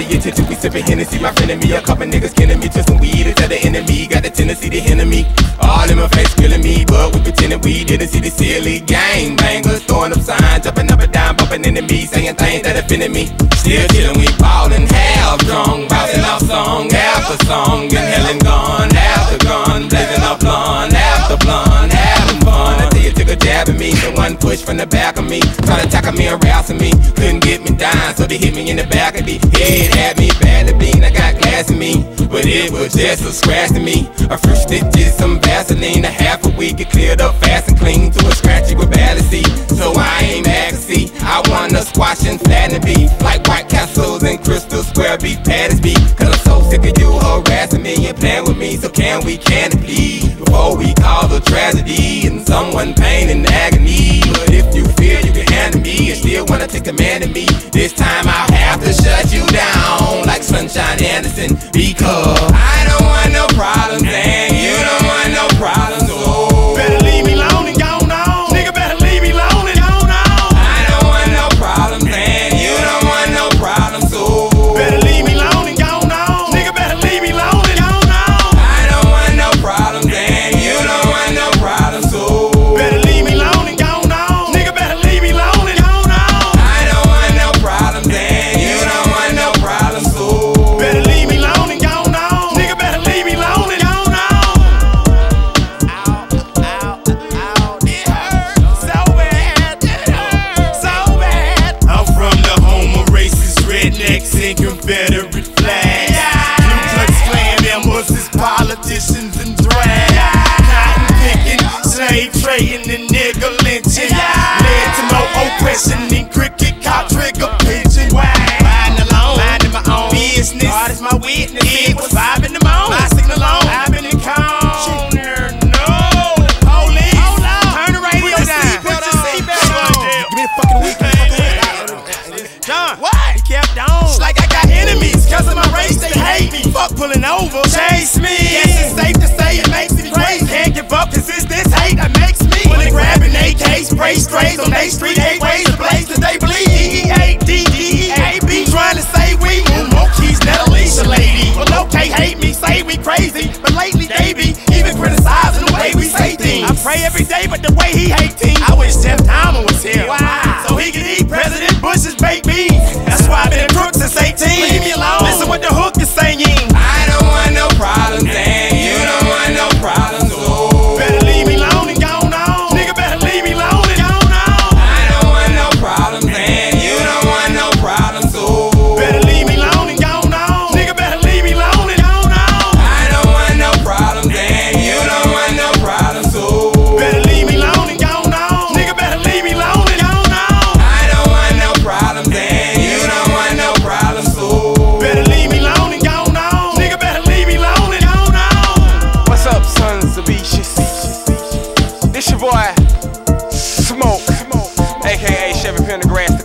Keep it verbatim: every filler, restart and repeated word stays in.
the attention, we sippin' Hennessy. My friend and me, a couple niggas killing me. Just some weed to tell the enemy. Got the tendency to hinder me. All in my face killing me, but we pretending we didn't see the silly gang bangers throwing up signs, jumping up and down, bumping into me, saying things that offended me. Still chillin', we ballin', half drunk, bouncing off song after song, inhaling gun after gun, blazing up blunt after blunt, having fun until you took a jab at me. The one push from the back of me, try to tackle me, harassing me, couldn't get me down, so they hit me in the back of the head, had me bad to bean. I got glass in me, but it was just a scratch to me. A few stitches, some Vaseline, a half a week, it cleared up fast and clean. To a scratch you would barely see, so I ain't mad to see. I wanna squash and flatten the beat, like White Castles and Crystal Square beef patties be. Cause I'm so sick of you harassing me and playing with me, so can we, can it please? Before we cause a tragedy and someone pain and agony. But if you feel you can handle me and still wanna take command of me, this time I'll have to shut you down like Sunshine Anderson. Because I don't want no problems and you don't want no problems. Oh, better leave me alone and go on. Nigga better leave me alone and go on. I don't want no problems and you don't want no problems. Oh, better leave me alone and go on. Nigga better leave me alone and go on. I don't want no problems and you don't want no problems. Oh, better leave me alone and go on. Nigga better leave me alone and go on. I don't want no problems and you don't want no problems. Oh, better leave me alone and go on. Nigga better leave me alone and go on. Rednecks and Confederate flags, Ku Klux Klan members is politicians and drag, cotton picking, slave trading and nigga lynching, led to more oppression than cricket caught trigger pitching. Riding alone, minding my own business, God is my witness. It was five in the morning, my signal on, I've been in corner. No, police, hold on, turn the radio down, put your seatbelt on. Give me the fucking weekend. John, what? He kept on. It's like I got enemies, cause of my race, they hate me. Fuck pulling over, chase me. Yes, it's safe to say it makes me crazy. Can't give up, cause it's this hate that makes me. When they grabbing A K, spray strays on they street, eight ways to blaze cause they bleed. E E A D D E A B, trying to say we move more keys than Alicia lady. Well, okay, hate me, say we crazy, but lately they be even criticizing the way we say things. I pray every day, but the way he hate teams. I wish Jeff Dahmer was here, wow, so he could eat President Bush's baked beans. That's why I've been in Brooks since eighteen. Leave me alone. Listen what the hook is saying. I don't want no problems and you don't want no problems. Oh, better leave me alone and go on. Nigga better leave me alone and go on. I don't want no problems and you don't want no problems. Oh, better leave me alone and go on. Nigga better leave me alone and go on. I don't want no problems and you don't want no problems. Oh, better leave me alone and go on. Nigga better leave me alone and go on. I don't want no problems and you don't want no problems. Oh, better leave me alone and go on. Nigga better leave me alone and go on. What's up, sons of Beaches? This your boy, Smoke, aka Chevy Pendergrass.